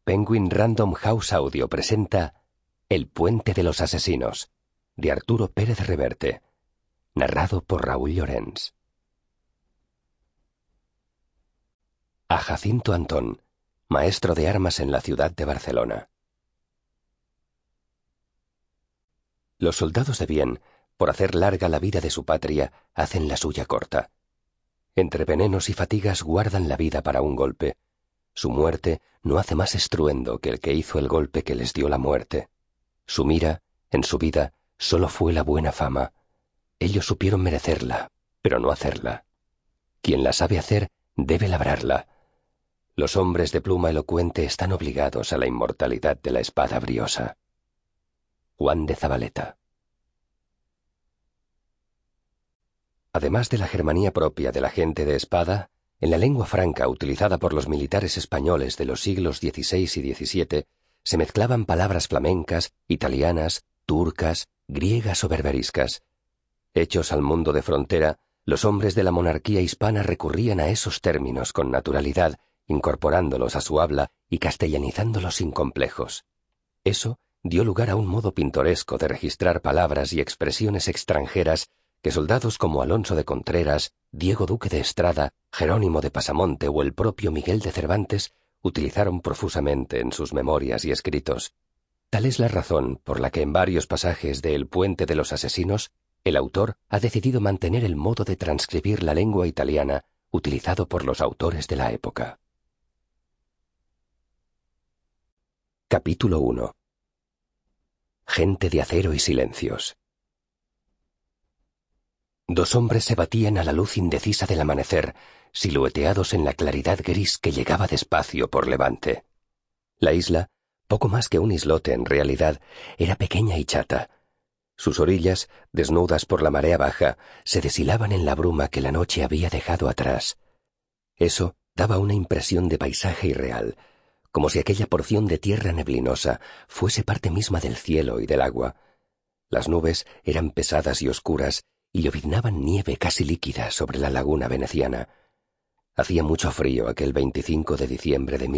Penguin Random House Audio presenta El puente de los asesinos, de Arturo Pérez Reverte, narrado por Raúl Llorens. A Jacinto Antón, maestro de armas en la ciudad de Barcelona. Los soldados de bien, por hacer larga la vida de su patria, hacen la suya corta. Entre venenos y fatigas guardan la vida para un golpe. Su muerte no hace más estruendo que el que hizo el golpe que les dio la muerte. Su mira, en su vida, solo fue la buena fama. Ellos supieron merecerla, pero no hacerla. Quien la sabe hacer, debe labrarla. Los hombres de pluma elocuente están obligados a la inmortalidad de la espada briosa. Juan de Zabaleta. Además de la germanía propia de la gente de espada, en la lengua franca utilizada por los militares españoles de los siglos XVI y XVII se mezclaban palabras flamencas, italianas, turcas, griegas o berberiscas. Hechos al mundo de frontera, los hombres de la monarquía hispana recurrían a esos términos con naturalidad, incorporándolos a su habla y castellanizándolos sin complejos. Eso dio lugar a un modo pintoresco de registrar palabras y expresiones extranjeras que soldados como Alonso de Contreras, Diego Duque de Estrada, Jerónimo de Pasamonte o el propio Miguel de Cervantes utilizaron profusamente en sus memorias y escritos. Tal es la razón por la que en varios pasajes de El puente de los asesinos, el autor ha decidido mantener el modo de transcribir la lengua italiana utilizado por los autores de la época. Capítulo 1. Gente de acero y silencios. Dos hombres se batían a la luz indecisa del amanecer, silueteados en la claridad gris que llegaba despacio por levante. La isla, poco más que un islote en realidad, era pequeña y chata. Sus orillas, desnudas por la marea baja, se deshilaban en la bruma que la noche había dejado atrás. Eso daba una impresión de paisaje irreal, como si aquella porción de tierra neblinosa fuese parte misma del cielo y del agua. Las nubes eran pesadas y oscuras, y lloviznaban nieve casi líquida sobre la laguna veneciana. Hacía mucho frío aquel 25 de diciembre de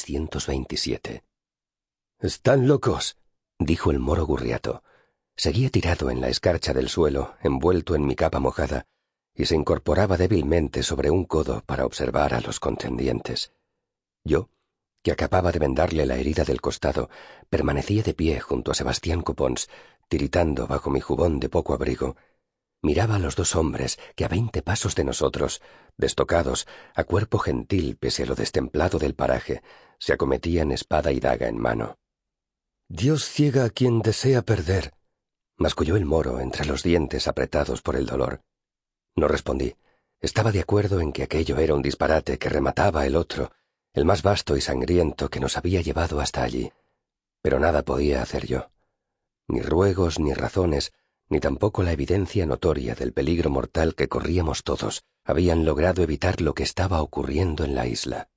1627. «¡Están locos!», dijo el moro Gurriato. Seguía tirado en la escarcha del suelo, envuelto en mi capa mojada, y se incorporaba débilmente sobre un codo para observar a los contendientes. Yo, que acababa de vendarle la herida del costado, permanecía de pie junto a Sebastián Copons, tiritando bajo mi jubón de poco abrigo. Miraba a los dos hombres que a 20 pasos de nosotros, destocados, a cuerpo gentil pese a lo destemplado del paraje, se acometían espada y daga en mano. «Dios ciega a quien desea perder», masculló el moro entre los dientes apretados por el dolor. No respondí. Estaba de acuerdo en que aquello era un disparate que remataba el otro, el más vasto y sangriento que nos había llevado hasta allí. Pero nada podía hacer yo. Ni ruegos ni razones, ni tampoco la evidencia notoria del peligro mortal que corríamos todos, habían logrado evitar lo que estaba ocurriendo en la isla.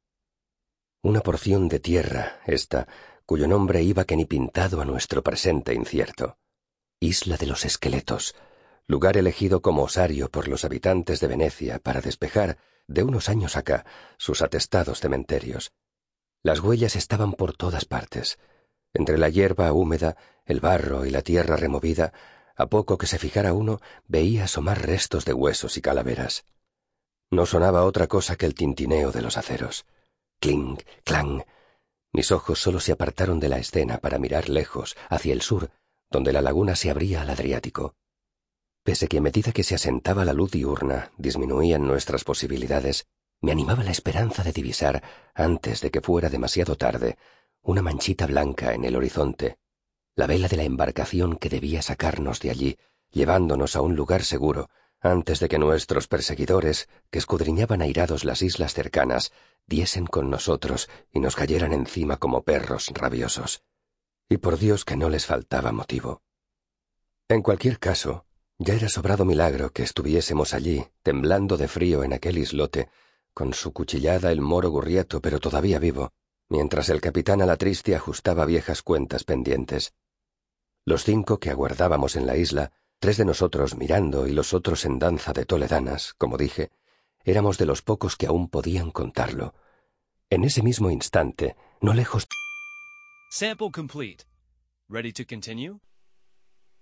Una porción de tierra, esta, cuyo nombre iba que ni pintado a nuestro presente incierto. Isla de los Esqueletos, lugar elegido como osario por los habitantes de Venecia para despejar, de unos años acá, sus atestados cementerios. Las huellas estaban por todas partes. Entre la hierba húmeda, el barro y la tierra removida, a poco que se fijara uno, veía asomar restos de huesos y calaveras. No sonaba otra cosa que el tintineo de los aceros. Clink, clang. Mis ojos solo se apartaron de la escena para mirar lejos, hacia el sur, donde la laguna se abría al Adriático. Pese que a medida que se asentaba la luz diurna disminuían nuestras posibilidades, me animaba la esperanza de divisar, antes de que fuera demasiado tarde, una manchita blanca en el horizonte, la vela de la embarcación que debía sacarnos de allí, llevándonos a un lugar seguro, antes de que nuestros perseguidores, que escudriñaban airados las islas cercanas, diesen con nosotros y nos cayeran encima como perros rabiosos. Y por Dios que no les faltaba motivo. En cualquier caso, ya era sobrado milagro que estuviésemos allí, temblando de frío en aquel islote, con su cuchillada el moro Gurriato pero todavía vivo, mientras el capitán Alatriste ajustaba viejas cuentas pendientes. Los 5 que aguardábamos en la isla, 3 de nosotros mirando y los otros en danza de toledanas, como dije, éramos de los pocos que aún podían contarlo. En ese mismo instante, no lejos Sample complete. Ready to continue?